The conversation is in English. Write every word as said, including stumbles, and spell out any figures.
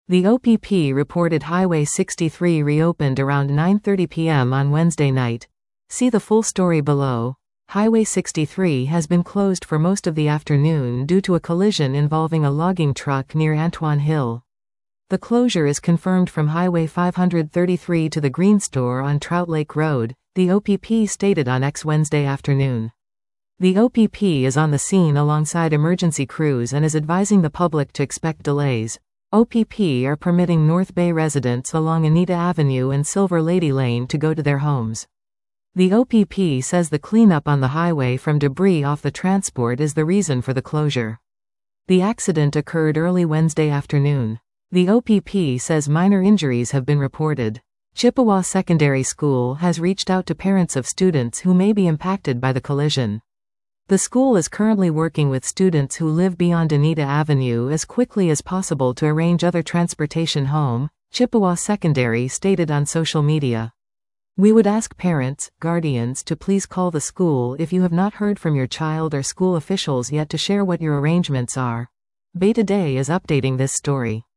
The O P P reported Highway sixty-three reopened around nine thirty p m on Wednesday night. See the full story below. Highway sixty-three has been closed for most of the afternoon due to a collision involving a logging truck near Antoine Hill. The closure is confirmed from Highway five thirty-three to the Green Store on Trout Lake Road, the O P P stated on X Wednesday afternoon. The O P P is on the scene alongside emergency crews and is advising the public to expect delays. O P P are permitting North Bay residents along Anita Avenue and Silver Lady Lane to go to their homes. The O P P says the cleanup on the highway from debris off the transport is the reason for the closure. The accident occurred early Wednesday afternoon. The O P P says minor injuries have been reported. Chippewa Secondary School has reached out to parents of students who may be impacted by the collision. The school is currently working with students who live beyond Anita Avenue as quickly as possible to arrange other transportation home, Chippewa Secondary stated on social media. We would ask parents, guardians to please call the school if you have not heard from your child or school officials yet to share what your arrangements are. Beta Day is updating this story.